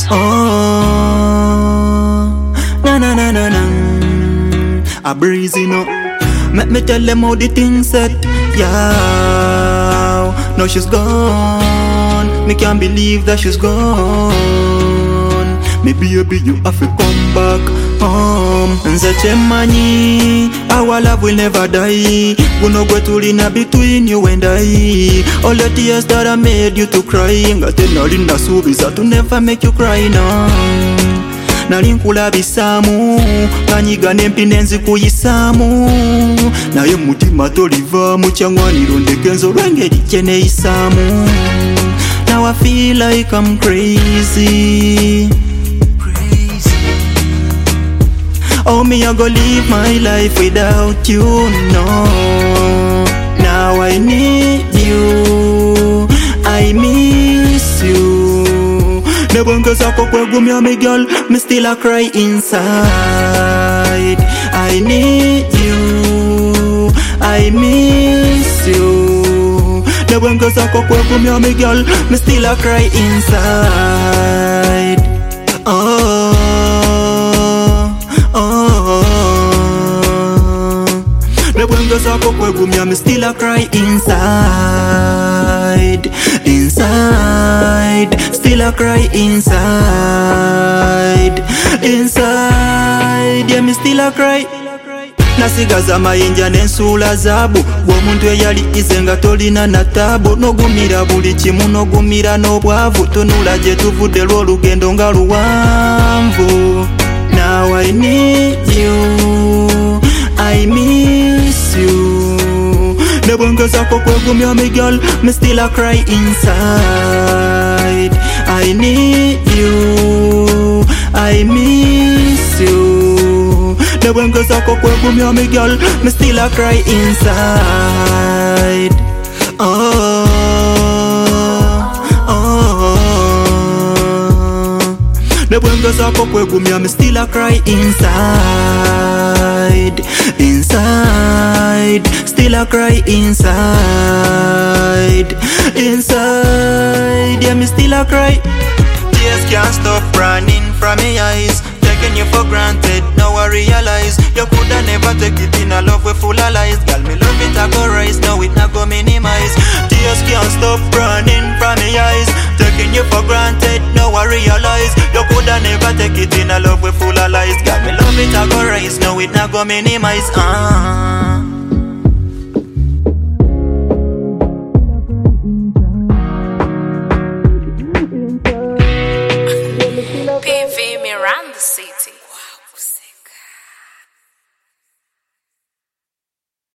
Oh, na na na na na. A breezy no. Let me tell them how the things set. Yeah, now she's gone. Me can't believe that she's gone. Me baby, you have to come back home. Nze manyi, our love will never die. We no go to in between you and I. All the tears that I made you to cry, ngate nalinda subiza to never make you cry now. Nalinkula bisamu, kanyiga nempine nzikuyisamu. Naye mutima tolivaamu kyangwaniro ndekenzo lwengeri kyeneyisamu. Now I feel like I'm crazy. Oh, me I go live my life without you, no. Now I need you, I miss you. Never go sako kwegumya me girl, me still a cry inside. I need you, I miss you. Never go sako kwegumya me girl, me still a cry inside. Oh. Me still a cry inside, inside, still a cry inside, inside, yeah me still a cry. Nasigaza mayinja n'ensula zaabu bw'omuntu eyali izenga tolina na tabu nogumira buli kimu nogumira n'obwavu tunula gye tuvudde lw'olugendo nga luwanvu. Now I need you, I miss you. Nebwengezako kwegumya me girl, me still a cry inside. I need you, I miss you. Nebwengezako kwegumya me girl, me still a cry inside. Oh, oh. Nebwengezako kwegumya me still a cry inside, inside. Still I cry inside, inside, yeah me still I cry. Tears can't stop running from my eyes. Taking you for granted, now I realize you coulda never take it in a love we full of lies. Girl, me love it I go rise, now it not go minimize. Tears can't stop running from my eyes. Taking you for granted, now I realize you coulda never take it in a love we full of lies. Girl, me love it I go rise, now it not go minimize. PV me around the city.